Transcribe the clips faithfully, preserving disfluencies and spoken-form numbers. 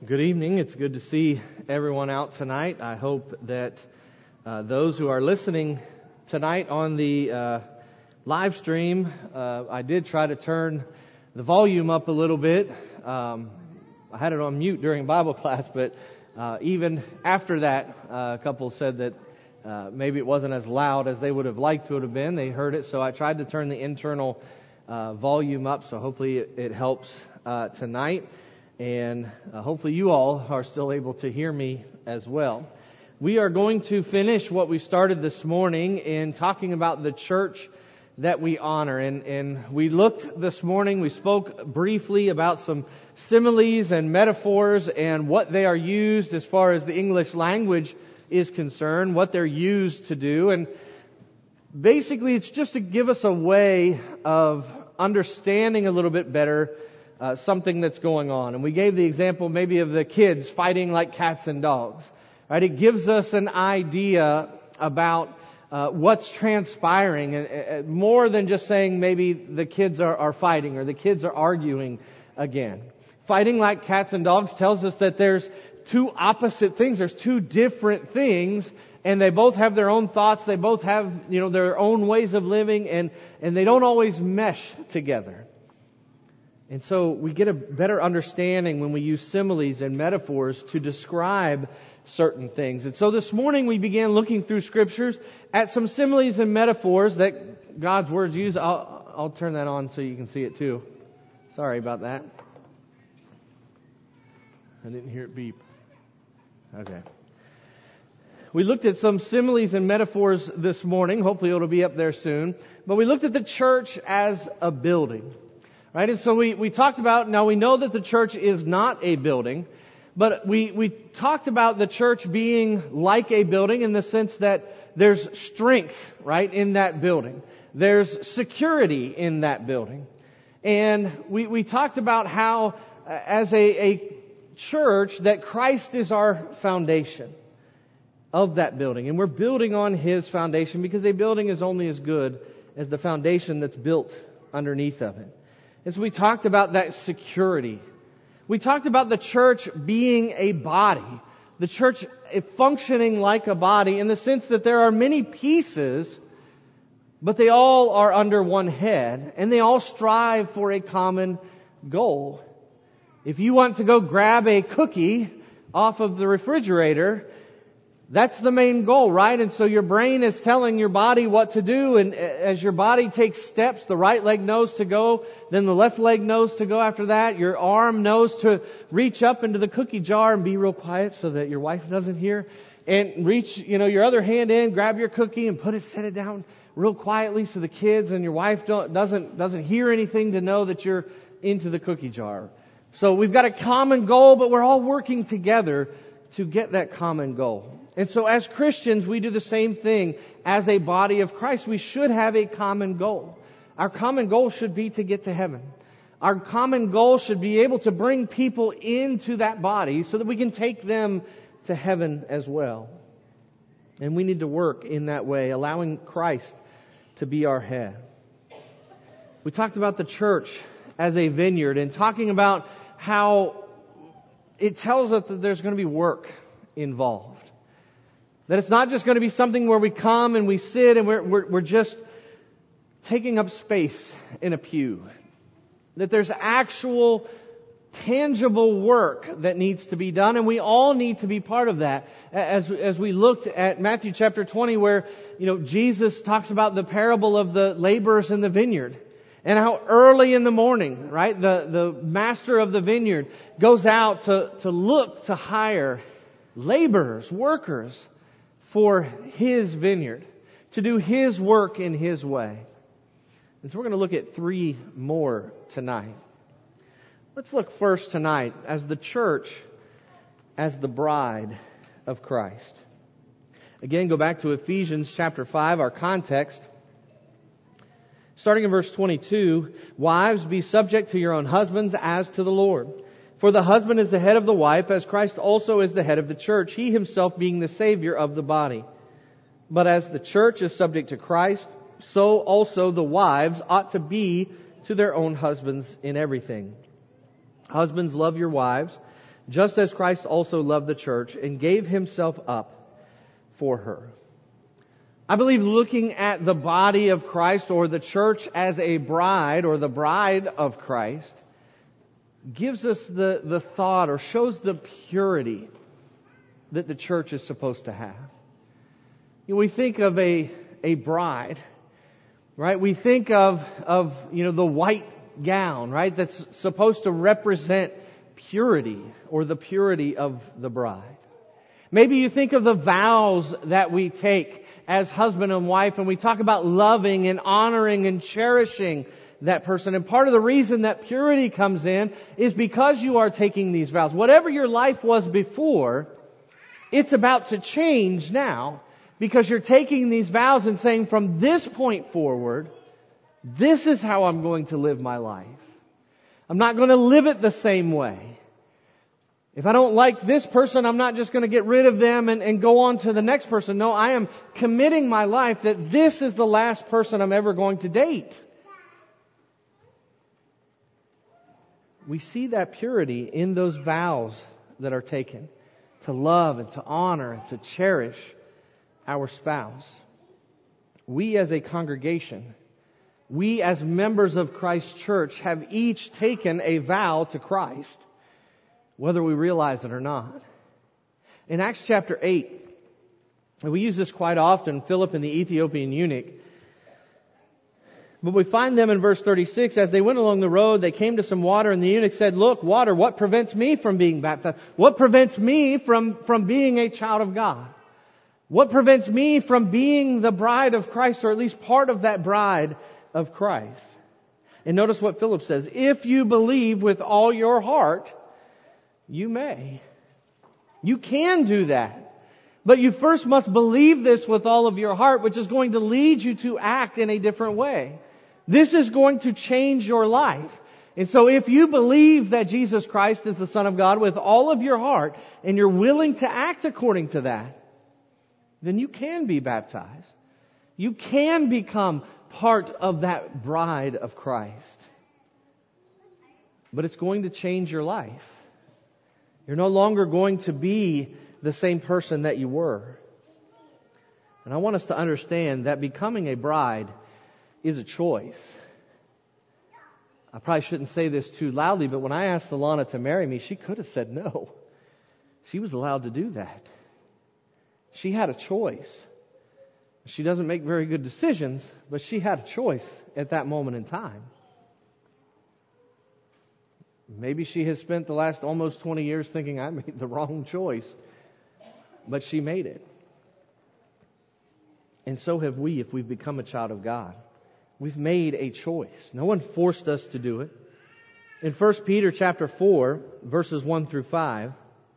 Good evening. It's good to see everyone out tonight. I hope that uh, those who are listening tonight on the uh, live stream, uh, I did try to turn the volume up a little bit. Um, I had it on mute during Bible class, but uh, even after that, uh, a couple said that uh, maybe it wasn't as loud as they would have liked to have been. They heard it, so I tried to turn the internal uh, volume up, so hopefully it, it helps uh, tonight. And uh, hopefully you all are still able to hear me as well. We are going to finish what we started this morning in talking about the church that we honor. And, and we looked this morning, we spoke briefly about some similes and metaphors and what they are used as far as the English language is concerned, what they're used to do. And basically it's just to give us a way of understanding a little bit better Uh, something that's going on. And we gave the example maybe of the kids fighting like cats and dogs. Right? It gives us an idea about uh, what's transpiring, and uh, more than just saying maybe the kids are, are fighting or the kids are arguing again. Fighting like cats and dogs tells us that there's two opposite things. There's two different things, and they both have their own thoughts. They both have, you know, their own ways of living, and and they don't always mesh together. And so we get a better understanding when we use similes and metaphors to describe certain things. And so this morning we began looking through scriptures at some similes and metaphors that God's words use. I'll, I'll turn that on so you can see it too. Sorry about that. I didn't hear it beep. Okay. We looked at some similes and metaphors this morning. Hopefully it'll be up there soon. But we looked at the church as a building. Right, and so we, we talked about, now we know that the church is not a building, but we, we talked about the church being like a building in the sense that there's strength, right, in that building. There's security in that building. And we, we talked about how, uh, as a, a church, that Christ is our foundation of that building. And we're building on His foundation because a building is only as good as the foundation that's built underneath of it. And so we talked about that security. We talked about the church being a body. The church functioning like a body in the sense that there are many pieces, but they all are under one head, and they all strive for a common goal. If you want to go grab a cookie off of the refrigerator, that's the main goal, right? And so your brain is telling your body what to do, and as your body takes steps, the right leg knows to go, then the left leg knows to go after that. Your arm knows to reach up into the cookie jar and be real quiet so that your wife doesn't hear. And reach, you know, your other hand in, grab your cookie and put it, set it down real quietly so the kids and your wife don't, doesn't, doesn't hear anything to know that you're into the cookie jar. So we've got a common goal, but we're all working together to get that common goal. And so as Christians, we do the same thing as a body of Christ. We should have a common goal. Our common goal should be to get to heaven. Our common goal should be able to bring people into that body so that we can take them to heaven as well. And we need to work in that way, allowing Christ to be our head. We talked about the church as a vineyard and talking about how it tells us that there's going to be work involved. That it's not just going to be something where we come and we sit and we're, we're, we're just taking up space in a pew. That there's actual, tangible work that needs to be done, and we all need to be part of that. As, as we looked at Matthew chapter twenty, where, you know, Jesus talks about the parable of the laborers in the vineyard. And how early in the morning, right, the, the master of the vineyard goes out to, to look to hire laborers, workers, for His vineyard, to do His work in His way. And so we're going to look at three more tonight. Let's look first tonight as the church, as the bride of Christ. Again, go back to Ephesians chapter five, our context. Starting in verse twenty-two, wives, be subject to your own husbands as to the Lord. For the husband is the head of the wife, as Christ also is the head of the church, He Himself being the Savior of the body. But as the church is subject to Christ, so also the wives ought to be to their own husbands in everything. Husbands, love your wives, just as Christ also loved the church and gave himself up for her. I believe looking at the body of Christ or the church as a bride or the bride of Christ gives us the, the thought or shows the purity that the church is supposed to have. You know, we think of a, a bride, right? We think of, of, you know, the white gown, right? That's supposed to represent purity or the purity of the bride. Maybe you think of the vows that we take as husband and wife, and we talk about loving and honoring and cherishing that person. And part of the reason that purity comes in is because you are taking these vows. Whatever your life was before, it's about to change now because you're taking these vows and saying, from this point forward, this is how I'm going to live my life. I'm not going to live it the same way. If I don't like this person, I'm not just going to get rid of them and, and go on to the next person. No, I am committing my life that this is the last person I'm ever going to date. We see that purity in those vows that are taken to love and to honor and to cherish our spouse. We as a congregation, we as members of Christ's church have each taken a vow to Christ, whether we realize it or not. In Acts chapter eight, and we use this quite often, Philip and the Ethiopian eunuch. But we find them in verse thirty-six. As they went along the road, they came to some water, and the eunuch said, "Look, water, what prevents me from being baptized? What prevents me from, from being a child of God? What prevents me from being the bride of Christ, or at least part of that bride of Christ?" And notice what Philip says. "If you believe with all your heart, you may." You can do that. But you first must believe this with all of your heart, which is going to lead you to act in a different way. This is going to change your life. And so if you believe that Jesus Christ is the Son of God with all of your heart, and you're willing to act according to that, then you can be baptized. You can become part of that bride of Christ. But it's going to change your life. You're no longer going to be the same person that you were. And I want us to understand that becoming a bride is a choice. I probably shouldn't say this too loudly, but when I asked Alana to marry me, she could have said no. She was allowed to do that. She had a choice. She doesn't make very good decisions, but she had a choice at that moment in time. Maybe she has spent the last almost twenty years thinking I made the wrong choice, but she made it. And so have we if we've become a child of God. We've made a choice. No one forced us to do it. In First Peter chapter four, verses one through five,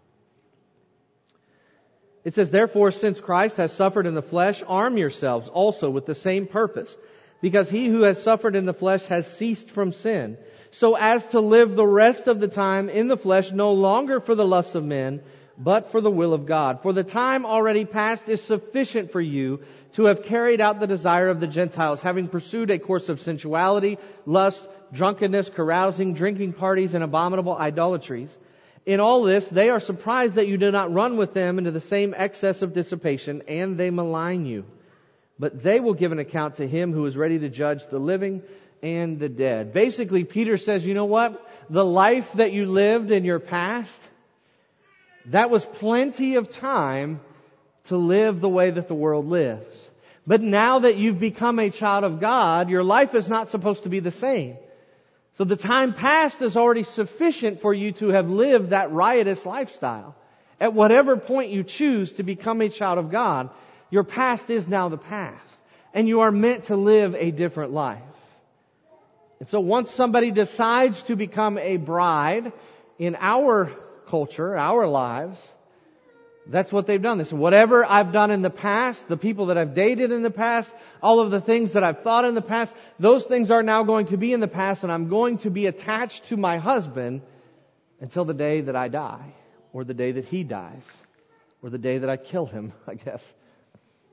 it says, "Therefore, since Christ has suffered in the flesh, arm yourselves also with the same purpose, because he who has suffered in the flesh has ceased from sin, so as to live the rest of the time in the flesh, no longer for the lusts of men, but for the will of God. For the time already past is sufficient for you to have carried out the desire of the Gentiles, having pursued a course of sensuality, lust, drunkenness, carousing, drinking parties, and abominable idolatries. In all this, they are surprised that you do not run with them into the same excess of dissipation, and they malign you. But they will give an account to him who is ready to judge the living and the dead." Basically, Peter says, you know what? The life that you lived in your past, that was plenty of time to live the way that the world lives. But now that you've become a child of God, your life is not supposed to be the same. So the time past is already sufficient for you to have lived that riotous lifestyle. At whatever point you choose to become a child of God, your past is now the past. And you are meant to live a different life. And so once somebody decides to become a bride in our culture, our lives, that's what they've done. This, whatever I've done in the past, the people that I've dated in the past, all of the things that I've thought in the past, those things are now going to be in the past, and I'm going to be attached to my husband until the day that I die, or the day that he dies, or the day that I kill him, I guess.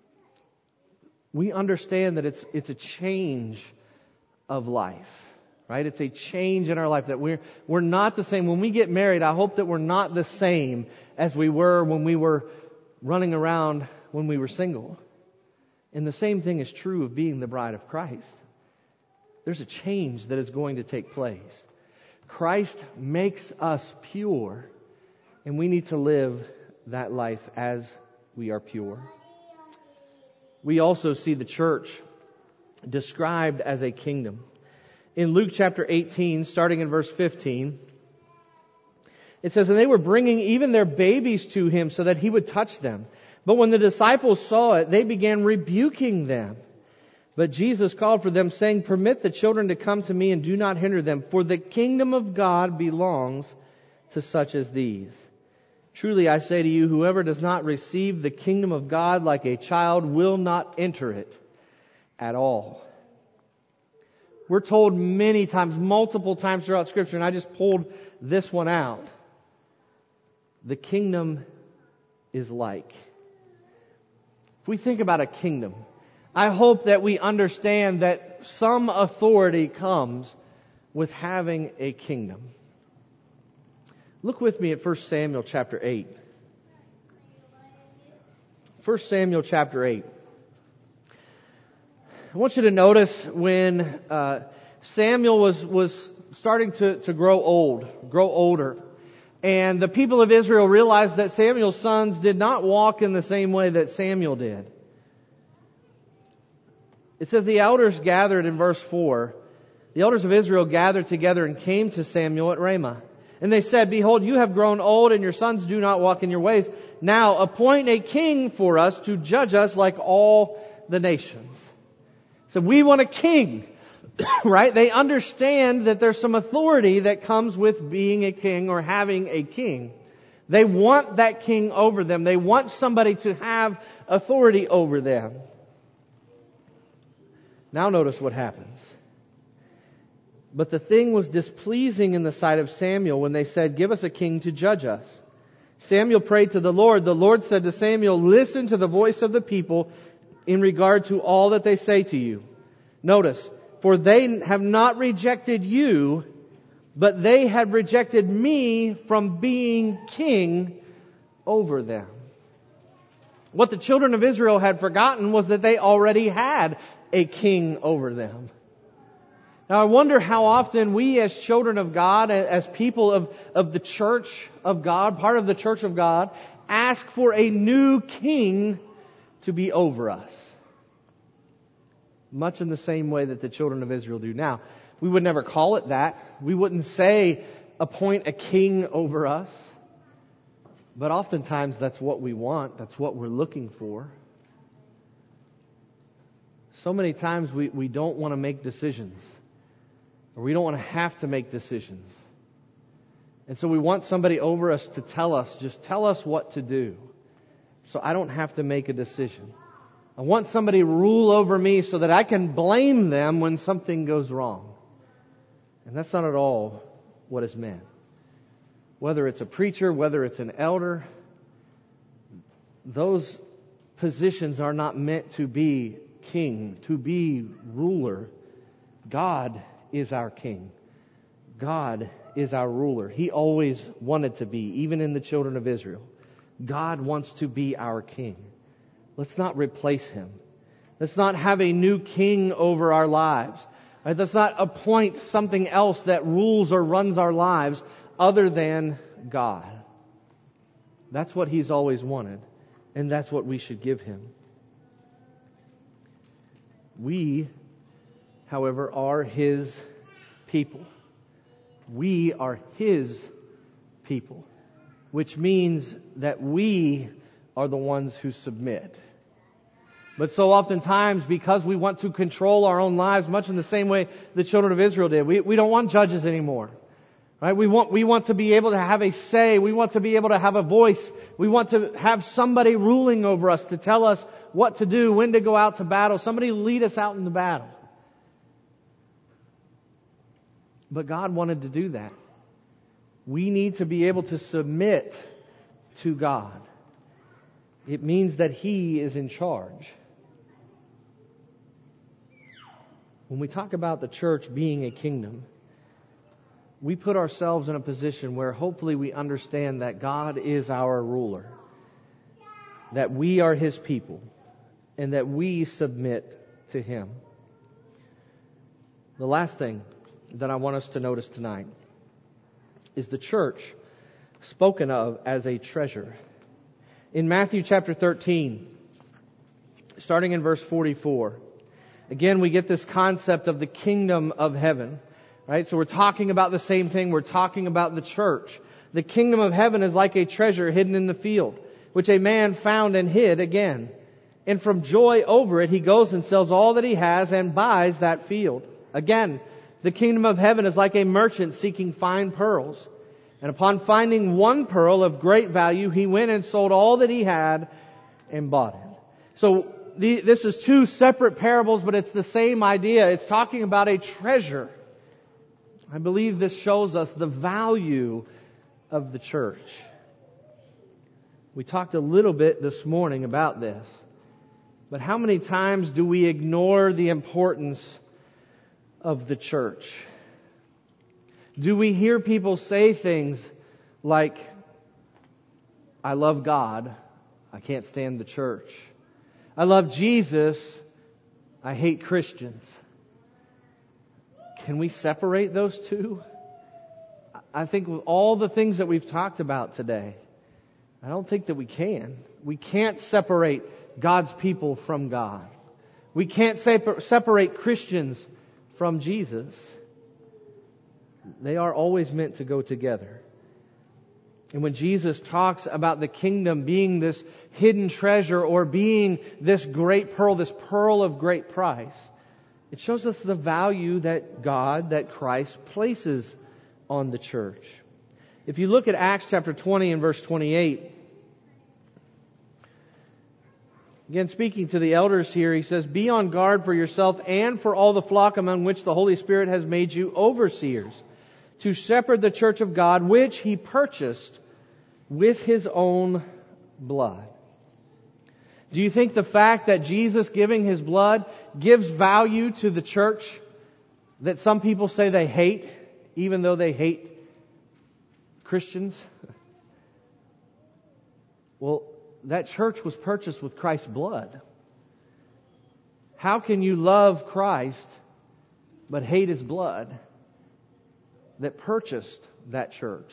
We understand that it's it's a change of life. Right? It's a change in our life that we're, we're not the same. When we get married, I hope that we're not the same as we were when we were running around when we were single. And the same thing is true of being the bride of Christ. There's a change that is going to take place. Christ makes us pure, and we need to live that life as we are pure. We also see the church described as a kingdom. In Luke chapter eighteen, starting in verse fifteen, it says, "And they were bringing even their babies to him so that he would touch them. But when the disciples saw it, they began rebuking them. But Jesus called for them, saying, 'Permit the children to come to me and do not hinder them, for the kingdom of God belongs to such as these. Truly I say to you, whoever does not receive the kingdom of God like a child will not enter it at all.'" We're told many times, multiple times throughout Scripture, and I just pulled this one out. The kingdom is like. If we think about a kingdom, I hope that we understand that some authority comes with having a kingdom. Look with me at First Samuel chapter eight. First Samuel chapter eight. I want you to notice when uh, Samuel was was starting to, to grow old, grow older, and the people of Israel realized that Samuel's sons did not walk in the same way that Samuel did. It says the elders gathered in verse four. The elders of Israel gathered together and came to Samuel at Ramah. And they said, "Behold, you have grown old, and your sons do not walk in your ways. Now appoint a king for us to judge us like all the nations." So we want a king, right? They understand that there's some authority that comes with being a king or having a king. They want that king over them. They want somebody to have authority over them. Now notice what happens. "But the thing was displeasing in the sight of Samuel when they said, 'Give us a king to judge us.' Samuel prayed to the Lord. The Lord said to Samuel, 'Listen to the voice of the people in regard to all that they say to you.' Notice, 'For they have not rejected you, but they had rejected me from being king over them.'" What the children of Israel had forgotten was that they already had a king over them. Now I wonder how often we as children of God, as people of, of the church of God, part of the church of God, ask for a new king to be over us. Much in the same way that the children of Israel do now. We would never call it that. We wouldn't say, appoint a king over us. But oftentimes that's what we want. That's what we're looking for. So many times we, we don't want to make decisions. Or we don't want to have to make decisions. And so we want somebody over us to tell us, just tell us what to do. So I don't have to make a decision. I want somebody to rule over me so that I can blame them when something goes wrong. And that's not at all what is meant. Whether it's a preacher, whether it's an elder, those positions are not meant to be king, to be ruler. God is our king. God is our ruler. He always wanted to be, even in the children of Israel. God wants to be our king. Let's not replace Him. Let's not have a new king over our lives. Right? Let's not appoint something else that rules or runs our lives other than God. That's what He's always wanted. And that's what we should give Him. We, however, are His people. We are His people. Which means that we are the ones who submit. But so oftentimes, because we want to control our own lives, much in the same way the children of Israel did, we, we don't want judges anymore. Right? We want, we want to be able to have a say. We want to be able to have a voice. We want to have somebody ruling over us to tell us what to do, when to go out to battle. Somebody lead us out in the battle. But God wanted to do that. We need to be able to submit to God. It means that He is in charge. When we talk about the church being a kingdom, we put ourselves in a position where hopefully we understand that God is our ruler, that we are His people, and that we submit to Him. The last thing that I want us to notice tonight is the church spoken of as a treasure. In Matthew chapter thirteen, starting in verse forty-four, again we get this concept of the kingdom of heaven. Right? So we're talking about the same thing. We're talking about the church. The kingdom of heaven is like a treasure hidden in the field, which a man found and hid again. And from joy over it, he goes and sells all that he has and buys that field. Again, the kingdom of heaven is like a merchant seeking fine pearls. And upon finding one pearl of great value, he went and sold all that he had and bought it. So the, this is two separate parables, but it's the same idea. It's talking about a treasure. I believe this shows us the value of the church. We talked a little bit this morning about this. But how many times do we ignore the importance of the church? Do we hear people say things like, I love God, I can't stand the church. I love Jesus, I hate Christians. Can we separate those two? I think with all the things that we've talked about today, I don't think that we can. We can't separate God's people from God. We can't separate Christians from Jesus. They are always meant to go together. And when Jesus talks about the kingdom being this hidden treasure or being this great pearl, this pearl of great price, it shows us the value that God, that Christ places on the church. If you look at Acts chapter twenty and verse twenty-eight, again speaking to the elders here, he says, be on guard for yourself and for all the flock among which the Holy Spirit has made you overseers, to shepherd the church of God, which He purchased with His own blood. Do you think the fact that Jesus giving His blood gives value to the church that some people say they hate, even though they hate Christians? Well, that church was purchased with Christ's blood. How can you love Christ but hate His blood that purchased that church?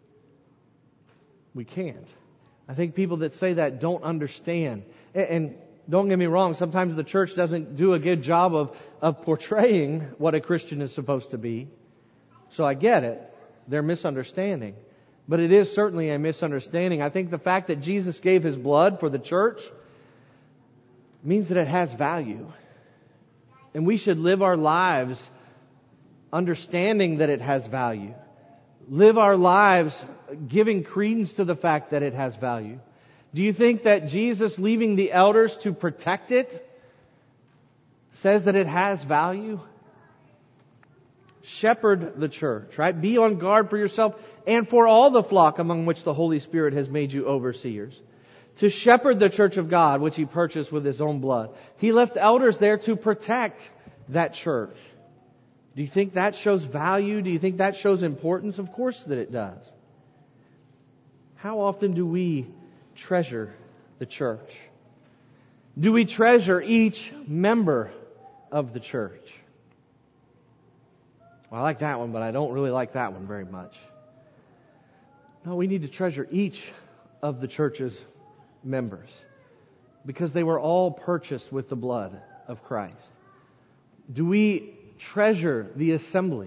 We can't. I think people that say that don't understand. And don't get me wrong, sometimes the church doesn't do a good job of, of portraying what a Christian is supposed to be. So I get it. They're misunderstanding. But it is certainly a misunderstanding. I think the fact that Jesus gave His blood for the church means that it has value. And we should live our lives understanding that it has value. Live our lives giving credence to the fact that it has value. Do you think that Jesus leaving the elders to protect it says that it has value? Shepherd the church, right? Be on guard for yourself and for all the flock among which the Holy Spirit has made you overseers. To shepherd the church of God, which He purchased with His own blood. He left elders there to protect that church. Do you think that shows value? Do you think that shows importance? Of course that it does. How often do we treasure the church? Do we treasure each member of the church? Well, I like that one, but I don't really like that one very much. No, we need to treasure each of the church's members because they were all purchased with the blood of Christ. Do we treasure the assemblies?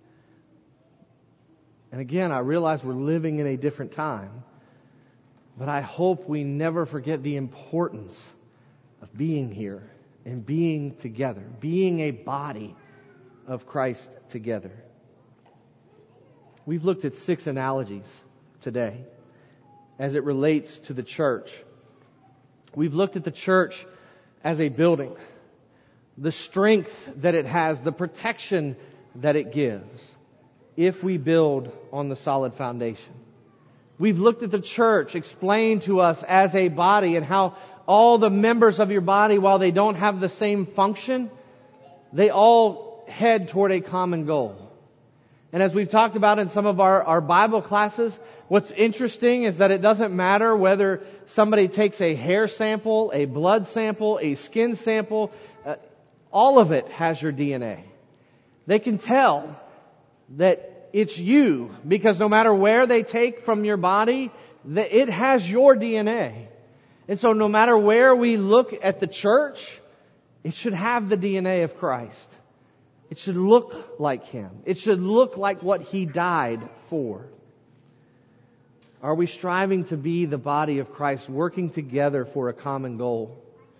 And again, I realize we're living in a different time, but I hope we never forget the importance of being here and being together, being a body of Christ together. We've looked at six analogies today as it relates to the church. We've looked at the church as a building, the strength that it has, the protection that it gives if we build on the solid foundation. We've looked at the church explained to us as a body and how all the members of your body, while they don't have the same function, they all head toward a common goal. And as we've talked about in some of our, our Bible classes, what's interesting is that it doesn't matter whether somebody takes a hair sample, a blood sample, a skin sample, uh, all of it has your D N A. They can tell that it's you because no matter where they take from your body, that it has your D N A. And so no matter where we look at the church, it should have the D N A of Christ. It should look like Him. It should look like what He died for. Are we striving to be the body of Christ, working together for a common goal?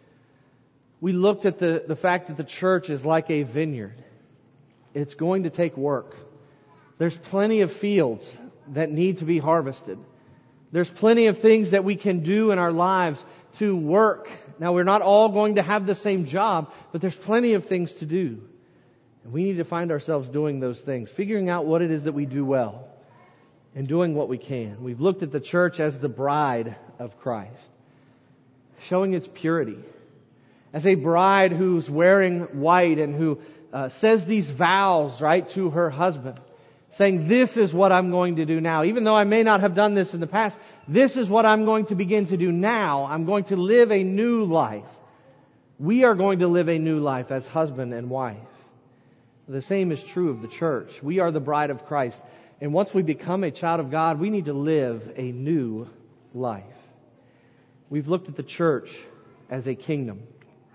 We looked at the, the fact that the church is like a vineyard. It's going to take work. There's plenty of fields that need to be harvested. There's plenty of things that we can do in our lives to work. Now, we're not all going to have the same job, but there's plenty of things to do. And we need to find ourselves doing those things, figuring out what it is that we do well, and doing what we can. We've looked at the church as the bride of Christ, showing its purity. As a bride who's wearing white and who uh, says these vows, right, to her husband, saying, this is what I'm going to do now. Even though I may not have done this in the past, this is what I'm going to begin to do now. I'm going to live a new life. We are going to live a new life as husband and wife. The same is true of the church. We are the bride of Christ. And once we become a child of God, we need to live a new life. We've looked at the church as a kingdom.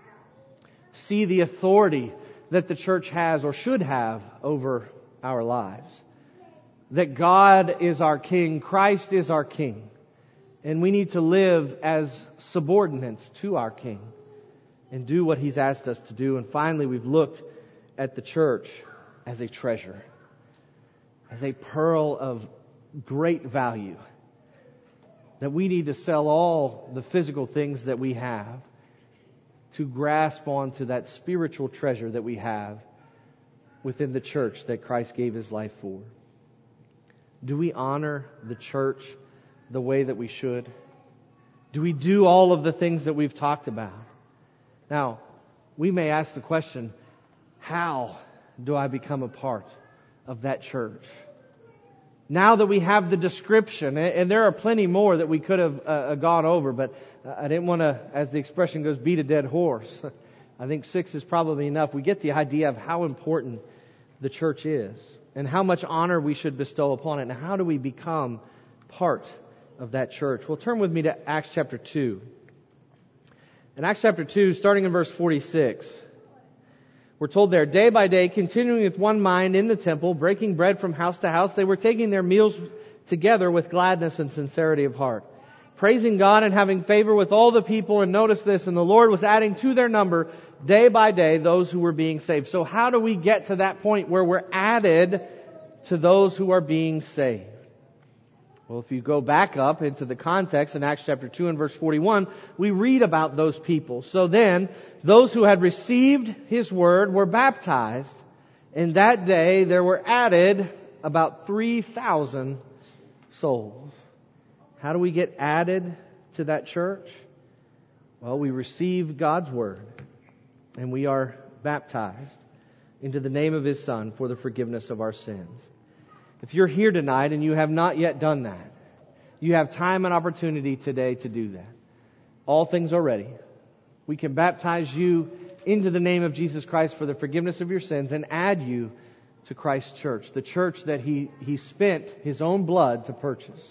See the authority that the church has or should have over our lives. That God is our King, Christ is our King. And we need to live as subordinates to our King and do what He's asked us to do. And finally, we've looked at the church as a treasure, as a pearl of great value, that we need to sell all the physical things that we have to grasp onto that spiritual treasure that we have within the church that Christ gave His life for. Do we honor the church the way that we should? Do we do all of the things that we've talked about? Now, we may ask the question, how do I become a part of that church? Now that we have the description, and there are plenty more that we could have uh, gone over, but I didn't want to, as the expression goes, beat a dead horse. I think six is probably enough. We get the idea of how important the church is and how much honor we should bestow upon it. And how do we become part of that church? Well, turn with me to Acts chapter two. In Acts chapter two, starting in verse forty-six, we're told there, day by day, continuing with one mind in the temple, breaking bread from house to house, they were taking their meals together with gladness and sincerity of heart, praising God and having favor with all the people. And notice this, and the Lord was adding to their number day by day those who were being saved. So how do we get to that point where we're added to those who are being saved? Well, if you go back up into the context in Acts chapter two and verse forty-one, we read about those people. So then, those who had received His word were baptized, and that day there were added about three thousand souls. How do we get added to that church? Well, we receive God's word, and we are baptized into the name of His Son for the forgiveness of our sins. If you're here tonight and you have not yet done that, you have time and opportunity today to do that. All things are ready. We can baptize you into the name of Jesus Christ for the forgiveness of your sins and add you to Christ's church, the church that He, he spent His own blood to purchase.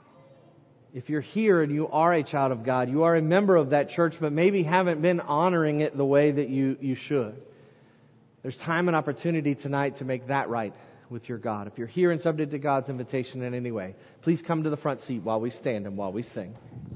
If you're here and you are a child of God, you are a member of that church, but maybe haven't been honoring it the way that you, you should. There's time and opportunity tonight to make that right with your God. If you're here and subject to God's invitation in any way, please come to the front seat while we stand and while we sing.